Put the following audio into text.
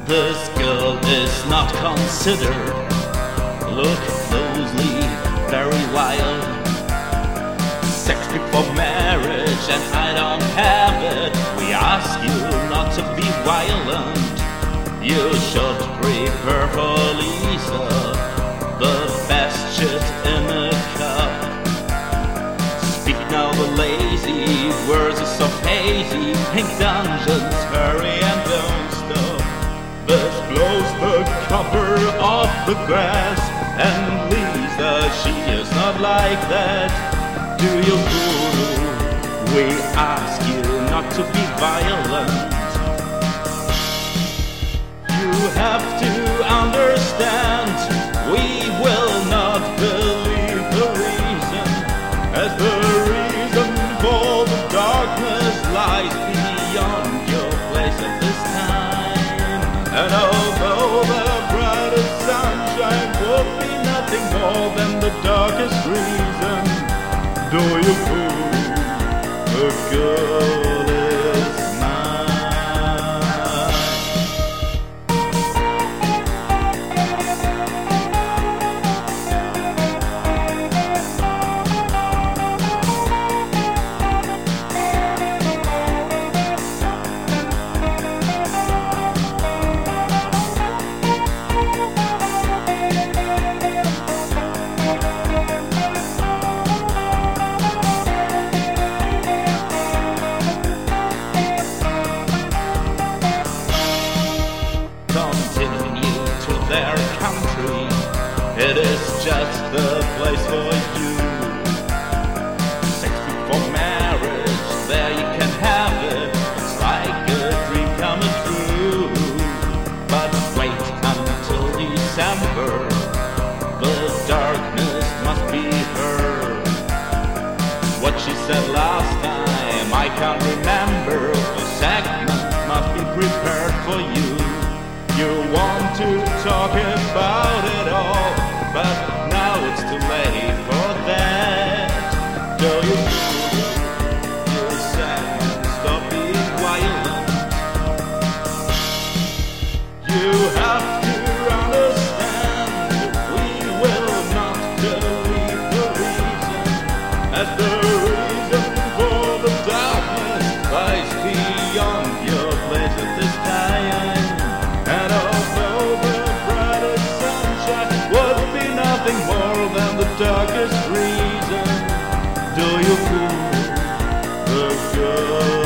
This girl is not considered. Look closely, very wild. Sex before marriage, and I don't have it. We ask you not to be violent. You should prepare for Lisa, the best shit in a cup. Speak now, the lazy words are so hazy. Pink dungeons, hurry and don't stop. This blows the cover off the grass, and Lisa, she is not like that. Do you voodoo? We ask you not to be violent. You have to understand, we will not believe the reason, as the reason for the darkness lies beyond your place at this time. And although the brightest sunshine would be nothing more than the darkest reason, do you fool, the girl is mine. Their country, it is just the place for you. Sex before marriage, there you can have it. It's like a dream coming true. But wait until December, the darkness must be heard. What she said last time, I can't remember. The segment must be prepared for you. You want to talk about it all, but now it's too late for that. Do you stop being violent? You have to understand, we will not believe the reason, as the reason for the darkness lies beyond your place at this time. And although the brightest sunshine would be nothing more than the darkest reason, do you fool the girl?